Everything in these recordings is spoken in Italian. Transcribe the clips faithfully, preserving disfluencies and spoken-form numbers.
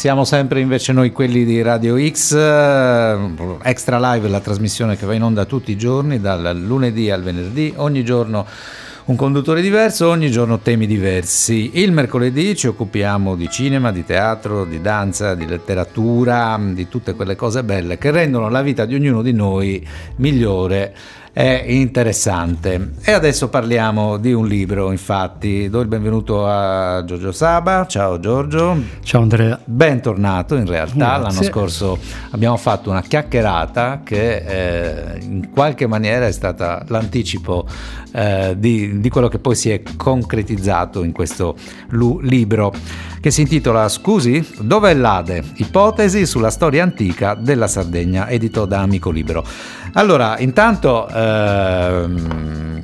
Siamo sempre invece noi quelli di Radio X, Extra Live, la trasmissione che va in onda tutti i giorni, dal lunedì al venerdì, ogni giorno un conduttore diverso, ogni giorno temi diversi. Il mercoledì ci occupiamo di cinema, di teatro, di danza, di letteratura, di tutte quelle cose belle che rendono la vita di ognuno di noi migliore e interessante. E adesso parliamo di un libro, infatti. Do il benvenuto a Giorgio Saba. Ciao Giorgio. Ciao Andrea. Bentornato in realtà. Grazie. L'anno scorso abbiamo fatto una chiacchierata che eh, in qualche maniera è stata l'anticipo eh, di, di quello che poi si è concretizzato in questo lu- libro che si intitola Scusi, dov'è l'Ade? Ipotesi sulla storia antica della Sardegna, edito da Amico Libro. Allora, intanto ehm,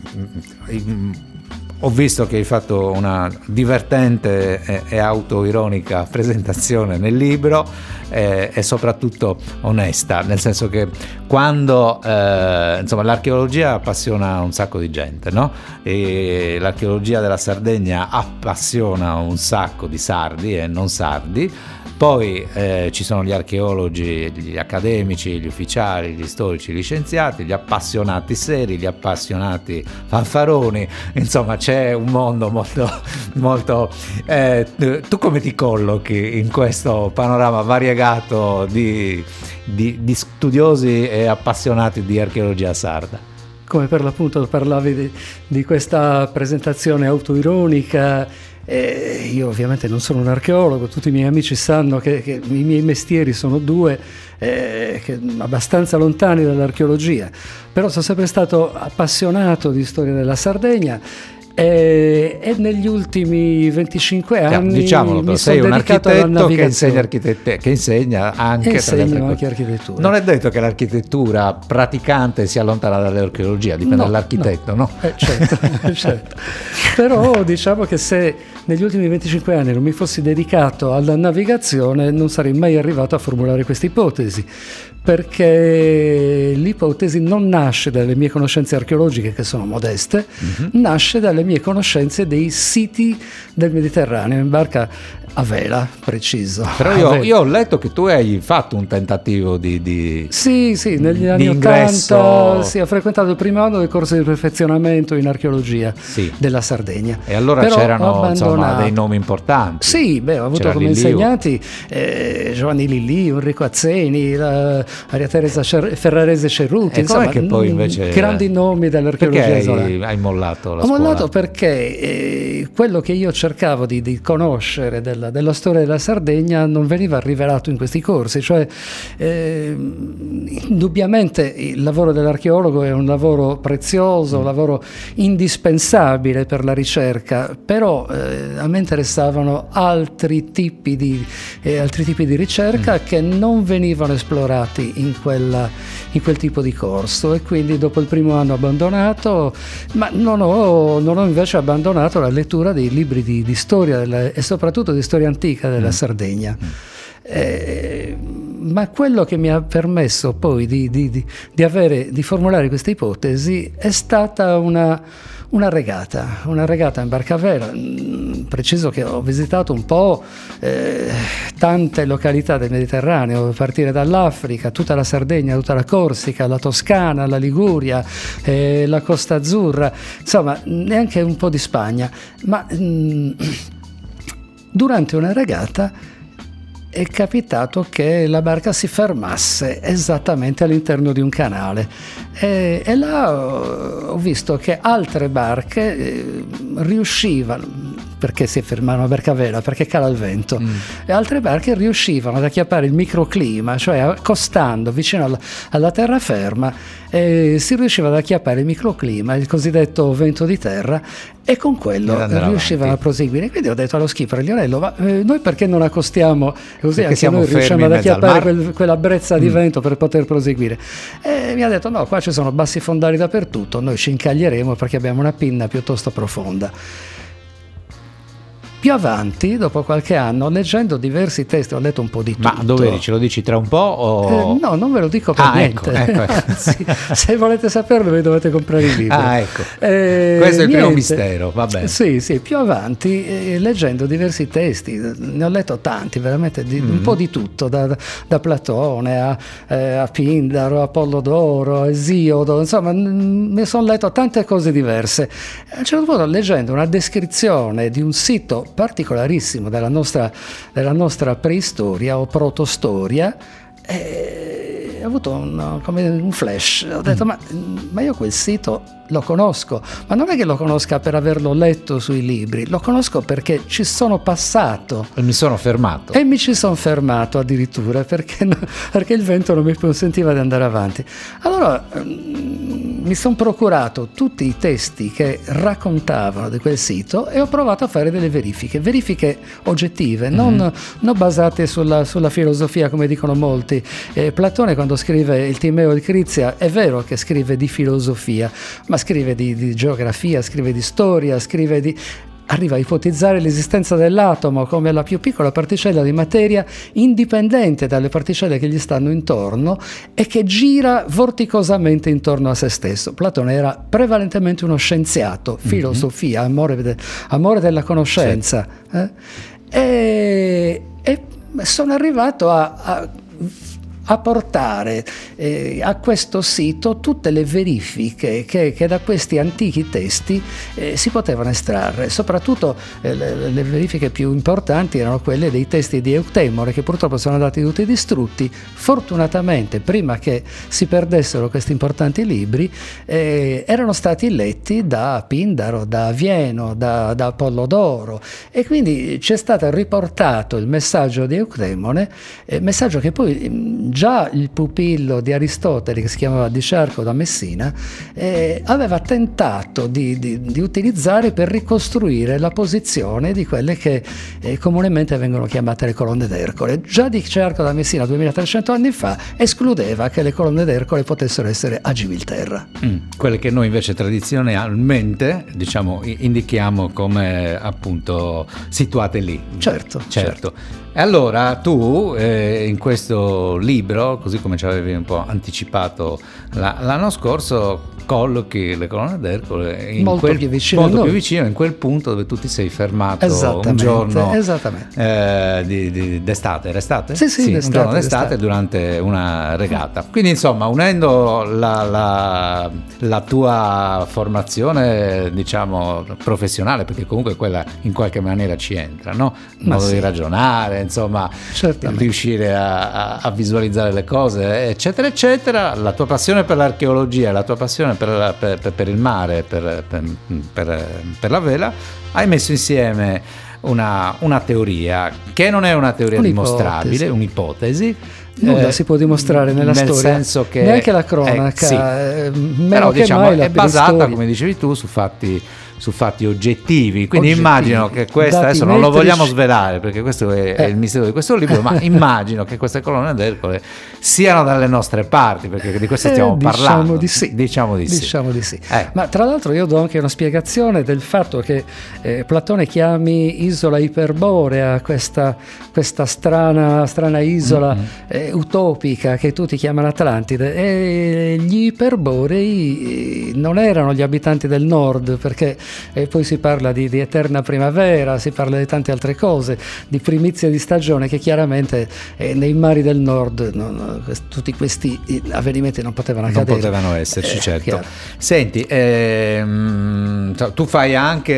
ho visto che hai fatto una divertente e, e autoironica presentazione nel libro e, e soprattutto onesta, nel senso che quando eh, insomma l'archeologia appassiona un sacco di gente, no? E l'archeologia della Sardegna appassiona un sacco di sardi e non sardi. Poi eh, ci sono gli archeologi, gli accademici, gli ufficiali, gli storici, gli scienziati, gli appassionati seri, gli appassionati fanfaroni, insomma c'è un mondo molto, molto... Eh, tu come ti collochi in questo panorama variegato di, di, di studiosi e appassionati di archeologia sarda? Come per l'appunto parlavi di, di questa presentazione autoironica. Eh, io ovviamente non sono un archeologo, tutti i miei amici sanno che, che i miei mestieri sono due, eh, che, abbastanza lontani dall'archeologia, però sono sempre stato appassionato di storia della Sardegna. E, e negli ultimi venticinque anni diciamolo, mi sei sono un dedicato alla architetto che insegna, navigazione. architette, che insegna anche, insegno anche architettura. Non è detto che l'architettura praticante sia lontana dall'archeologia, dipende no, dall'architetto, no? no? Eh, certo, certo. Però diciamo che se negli ultimi venticinque anni non mi fossi dedicato alla navigazione non sarei mai arrivato a formulare questa ipotesi, perché l'ipotesi non nasce dalle mie conoscenze archeologiche, che sono modeste, mm-hmm. nasce dalle mie conoscenze dei siti del Mediterraneo, in barca a vela, preciso. Però io, io ho letto che tu hai fatto un tentativo di, di sì, sì, negli anni ingresso... ottanta sì, ho frequentato il primo anno del corso di perfezionamento in archeologia sì. della Sardegna. E allora Però c'erano insomma, dei nomi importanti. Sì, beh, ho avuto C'era come Lillio. insegnanti eh, Giovanni Lillì, Enrico Azzeni, la, Maria Teresa Cer- Ferrarese Cerruti, E insomma, com'è che poi invece grandi nomi dell'archeologia perché isolana. hai, hai mollato la Ho scuola? mollato perché eh, quello che io cercavo di, di conoscere della, della storia della Sardegna non veniva rivelato in questi corsi, cioè eh, indubbiamente il lavoro dell'archeologo è un lavoro prezioso, un lavoro indispensabile per la ricerca, però eh, a me interessavano altri tipi di, eh, altri tipi di ricerca mm. che non venivano esplorati in, quella, in quel tipo di corso, e quindi dopo il primo anno ho abbandonato, ma non ho, non ho invece abbandonato la lettura dei libri di, di storia della, e soprattutto di storia antica della mm. Sardegna. Mm. Eh, ma quello che mi ha permesso poi di, di, di, di, avere, di formulare questa ipotesi è stata una, una regata, una regata in barca a vela. Preciso che ho visitato un po' eh, tante località del Mediterraneo, a partire dall'Africa, tutta la Sardegna, tutta la Corsica, la Toscana, la Liguria, eh, la Costa Azzurra, insomma neanche un po' di Spagna, ma mh, durante una regata è capitato che la barca si fermasse esattamente all'interno di un canale e, e là ho visto che altre barche eh, riuscivano, perché si fermavano a barca a vela, perché cala il vento, mm. e altre barche riuscivano ad acchiappare il microclima, cioè accostando vicino alla, alla terraferma, eh, si riusciva ad acchiappare il microclima, il cosiddetto vento di terra, e con quello riuscivano a proseguire. Quindi ho detto allo skipper Lionello, ma eh, noi perché non accostiamo così perché anche noi riusciamo ad acchiappare quel, quella brezza di mm. vento per poter proseguire? E mi ha detto no, qua ci sono bassi fondali dappertutto, noi ci incaglieremo perché abbiamo una pinna piuttosto profonda. Più avanti, dopo qualche anno, leggendo diversi testi, ho letto un po' di tutto. Ma dove eri? Ce lo dici tra un po'? O... Eh, no, non ve lo dico per ah, niente. Ecco, ecco. Anzi, se volete saperlo, vi dovete comprare il libro. Ah, ecco. Eh, Questo è il niente. primo mistero, va bene. Sì, sì, più avanti, eh, leggendo diversi testi, ne ho letto tanti, veramente, di, mm-hmm. un po' di tutto, da, da Platone a, eh, a Pindaro, a Apollodoro, a Esiodo, insomma, ne sono letto tante cose diverse. A un certo punto, leggendo una descrizione di un sito particolarissimo della nostra, della nostra preistoria o protostoria, eh, ho avuto un, come un flash, ho detto mm. ma, ma io quel sito lo conosco, ma non è che lo conosca per averlo letto sui libri, lo conosco perché ci sono passato e mi sono fermato e mi ci sono fermato addirittura perché, no, perché il vento non mi consentiva di andare avanti. Allora mi sono procurato tutti i testi che raccontavano di quel sito e ho provato a fare delle verifiche verifiche oggettive, mm-hmm. non, non basate sulla, sulla filosofia come dicono molti. eh, Platone, quando scrive il Timeo di Crizia, è vero che scrive di filosofia, ma scrive di, di geografia, scrive di storia, scrive di... arriva a ipotizzare l'esistenza dell'atomo come la più piccola particella di materia indipendente dalle particelle che gli stanno intorno e che gira vorticosamente intorno a se stesso. Platone era prevalentemente uno scienziato, filosofia, mm-hmm. amore, de, amore della conoscenza. Sì. Eh? E, e sono arrivato a... a a portare eh, a questo sito tutte le verifiche che, che da questi antichi testi eh, si potevano estrarre. Soprattutto eh, le, le verifiche più importanti erano quelle dei testi di Euctemore, che purtroppo sono andati tutti distrutti. Fortunatamente, prima che si perdessero questi importanti libri, eh, erano stati letti da Pindaro, da Avieno, da, da Apollodoro, e quindi c'è stato riportato il messaggio di Euctemone, eh, messaggio che poi già il pupillo di Aristotele, che si chiamava Dicerco da Messina, eh, aveva tentato di, di, di utilizzare per ricostruire la posizione di quelle che eh, comunemente vengono chiamate le colonne d'Ercole. Già Dicerco da Messina duemilatrecento anni fa escludeva che le colonne d'Ercole potessero essere a Gibilterra. Mm, quelle che noi invece tradizionalmente, diciamo, indichiamo come appunto situate lì. Certo, certo. certo. E allora tu eh, in questo libro, così come ci avevi un po' anticipato la, l'anno scorso, collochi le colonne d'Ercole in molto, quel, più, vicino molto più vicino, in quel punto dove tu ti sei fermato un giorno eh, di, di, d'estate, era estate? Sì, sì, sì d'estate, un giorno d'estate, d'estate durante una regata. Quindi insomma, unendo la, la, la tua formazione, diciamo, professionale, perché comunque quella in qualche maniera ci entra, no? Il modo sì. di ragionare, insomma, certamente. Riuscire a, a, a visualizzare le cose, eccetera, eccetera, la tua passione per l'archeologia, la tua passione per, la, per, per il mare, per, per, per, per la vela, hai messo insieme una, una teoria che non è una teoria un'ipotesi. dimostrabile, un'ipotesi. Nulla eh, si può dimostrare nella nel storia, senso che, neanche la cronaca, eh, sì. eh, meno però che diciamo mai la è basata, preistoria. come dicevi tu, su fatti su fatti oggettivi, quindi oggettivi, immagino che questa, adesso non lo vogliamo svelare perché questo è, eh. è il mistero di questo libro, ma immagino che queste colonne d'Ercole siano dalle nostre parti, perché di questo stiamo eh, diciamo parlando. Di sì. Diciamo di sì. Diciamo di sì. Eh. Ma tra l'altro io do anche una spiegazione del fatto che eh, Platone chiami isola iperborea questa, questa strana, strana isola mm-hmm. eh, utopica che tutti chiamano Atlantide, e gli iperborei non erano gli abitanti del nord, perché eh, poi si parla di, di eterna primavera, si parla di tante altre cose, di primizia di stagione, che chiaramente eh, nei mari del nord non, tutti questi avvenimenti non potevano accadere. Non potevano esserci, eh, certo. Chiaro. Senti, ehm, tu fai anche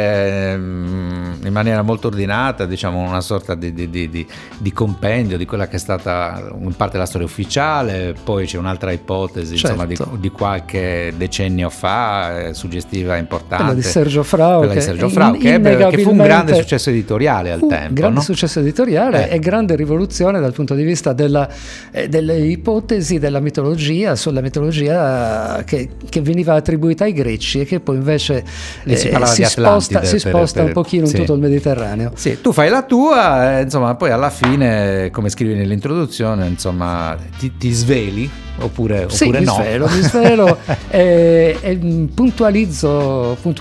ehm, in maniera molto ordinata, diciamo, una sorta di, di, di, di, di compendio di quella che è stata in parte la storia ufficiale, poi c'è un'altra ipotesi, certo. insomma, di, di qualche decennio fa, eh, suggestiva importante. Quella di Sergio Frau, quella che, di Sergio Frau, in, che, ebbe, che fu un grande successo editoriale al un tempo. Grande no? successo editoriale eh. e grande rivoluzione dal punto di vista della, eh, delle ipotesi della mitologia, sulla mitologia che, che veniva attribuita ai greci e che poi invece eh, si, si sposta, si sposta per, per, un pochino sì. in tutto il Mediterraneo. Sì, tu fai la tua, eh, insomma, poi alla fine, come scrivi nell'introduzione, insomma, ti, ti sveli oppure, sì, oppure mi no? Svelo, mi svelo e, e puntualizzo, puntualizzo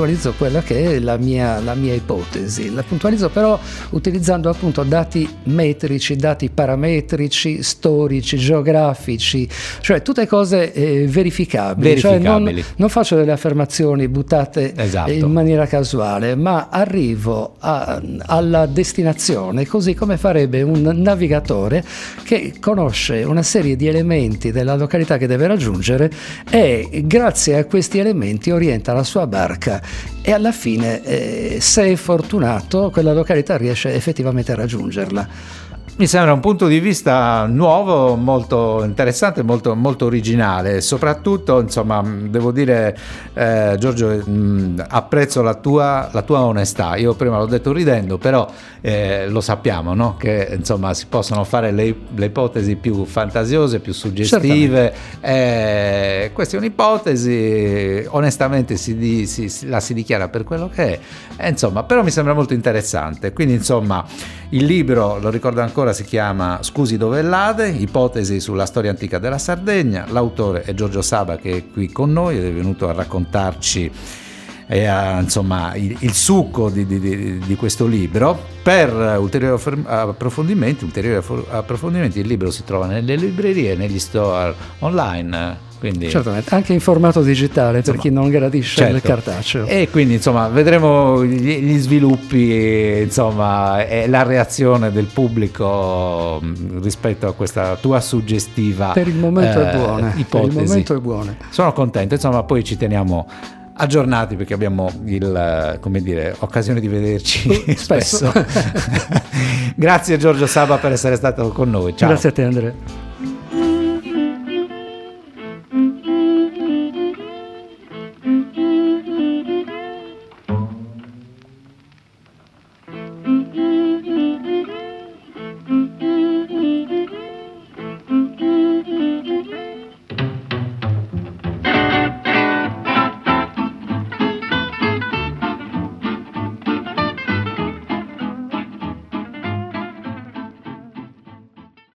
puntualizzo quella che è la mia, la mia ipotesi. La puntualizzo però utilizzando appunto dati metrici, dati parametrici, storici, geografici, cioè tutte cose eh, verificabili. verificabili. Cioè non, non faccio delle affermazioni buttate esatto. in maniera casuale, ma arrivo a, alla destinazione così come farebbe un navigatore che conosce una serie di elementi della località che deve raggiungere e grazie a questi elementi orienta la sua barca e alla fine, eh, se è fortunato, quella località riesce effettivamente a raggiungerla. Mi sembra un punto di vista nuovo, molto interessante, molto, molto originale. Soprattutto, insomma, devo dire, eh, Giorgio, mh, apprezzo la tua, la tua onestà. Io prima l'ho detto ridendo, però eh, lo sappiamo, no? Che insomma si possono fare le, le ipotesi più fantasiose, più suggestive. Eh, questa è un'ipotesi, onestamente si, di, si, si, la si dichiara per quello che è. Eh, insomma, però mi sembra molto interessante. Quindi, insomma, il libro, lo ricordo ancora, si chiama Scusi dove è l'Ade, ipotesi sulla storia antica della Sardegna. L'autore è Giorgio Saba, che è qui con noi ed è venuto a raccontarci eh, a, insomma il, il succo di, di, di questo libro. Per ulteriori approfondimenti, ulteriori approfondimenti il libro si trova nelle librerie e negli store online. Quindi, certamente, anche in formato digitale, insomma, per chi non gradisce certo. il cartaceo. E quindi insomma vedremo gli, gli sviluppi, insomma, e la reazione del pubblico rispetto a questa tua suggestiva per il momento eh, è buona ipotesi. Per il momento è buona. Sono contento, insomma, poi ci teniamo aggiornati perché abbiamo il, come dire, occasione di vederci uh, spesso. Grazie Giorgio Saba per essere stato con noi. Ciao. Grazie a te, Andrea.